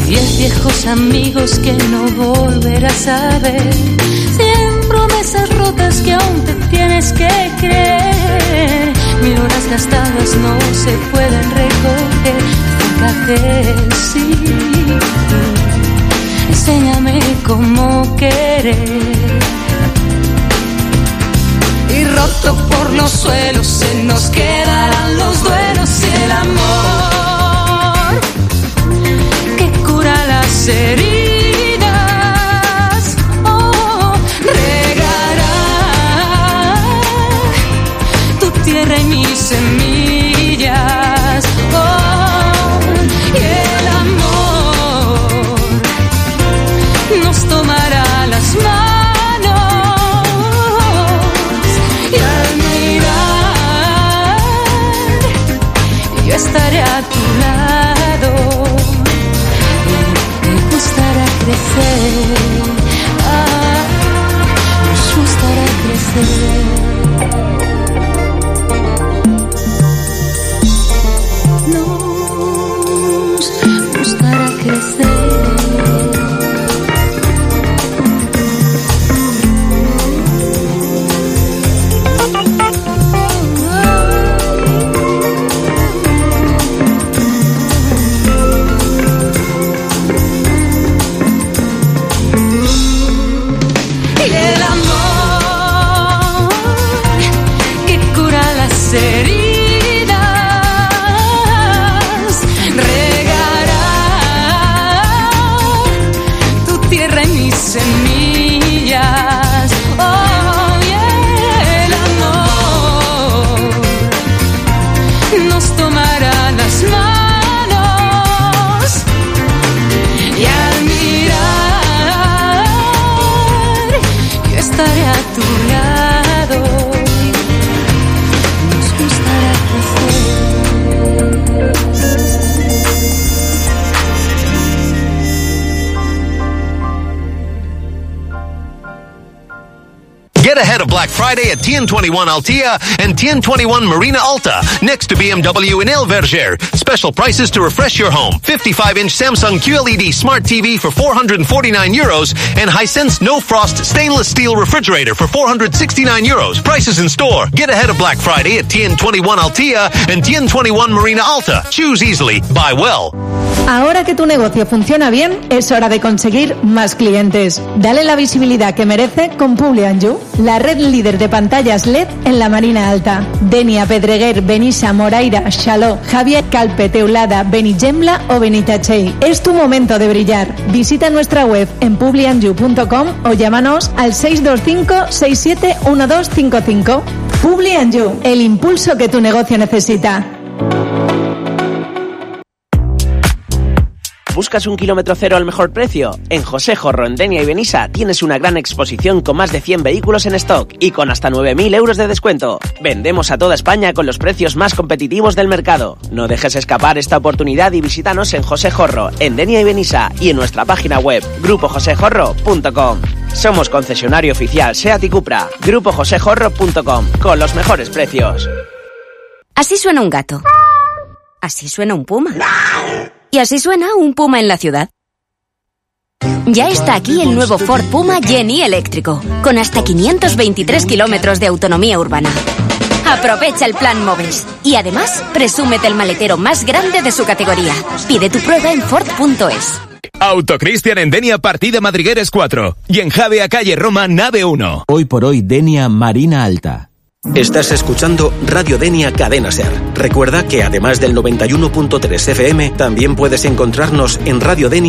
10 viejos amigos que no volverás a ver, 100 promesas rotas que aún te tienes que creer, 1000 horas gastadas no se pueden recoger. Fíjate, sí, enséñame cómo querer. Y roto por los suelos se nos quedarán los duelos y el amor que cura las heridas, regará tu tierra y mis semillas, y el amor nos tomará las manos y al mirar yo estaré a tu lado. Me gustará crecer, nos gustará crecer. Nos gustará crecer. Heridas, regará tu tierra y mis semillas, y el amor nos tomará las manos y al mirar yo estaré a tu lado. Get ahead of Black Friday at TN21 Altea and TN21 Marina Alta, next to BMW in El Verger. Special prices to refresh your home. 55-inch Samsung QLED Smart TV for €449 and Hisense No Frost stainless steel refrigerator for €469. Prices in store. Get ahead of Black Friday at TN21 Altea and TN21 Marina Alta. Choose easily. Buy well. Ahora que tu negocio funciona bien, es hora de conseguir más clientes. Dale la visibilidad que merece con Publi&You, la red líder de pantallas LED en la Marina Alta. Denia, Pedreguer, Benissa, Moraira, Xaló, Javier, Calpe, Teulada, Benigembla o Benitachell. Es tu momento de brillar. Visita nuestra web en publiandyou.com o llámanos al 625 671255. Publi&You, el impulso que tu negocio necesita. ¿Buscas un kilómetro cero al mejor precio? En José Jorro, en Denia y Benissa tienes una gran exposición con más de 100 vehículos en stock y con hasta 9.000 euros de descuento. Vendemos a toda España con los precios más competitivos del mercado. No dejes escapar esta oportunidad y visítanos en José Jorro, en Denia y Benissa y en nuestra página web grupojosejorro.com. Somos concesionario oficial SEAT y Cupra. grupojosejorro.com, con los mejores precios. Así suena un gato. Así suena un puma. Y así suena un Puma en la ciudad. Ya está aquí el nuevo Ford Puma Gen-E eléctrico, con hasta 523 kilómetros de autonomía urbana. Aprovecha el plan Moves y además presúmete el maletero más grande de su categoría. Pide tu prueba en Ford.es. Autocristian en Denia, partida Madrigueres 4 y en Javea, calle Roma, nave 1. Hoy por hoy, Denia, Marina Alta. Estás escuchando Radio Denia Cadena Ser. Recuerda que además del 91.3 FM, también puedes encontrarnos en Radio Denia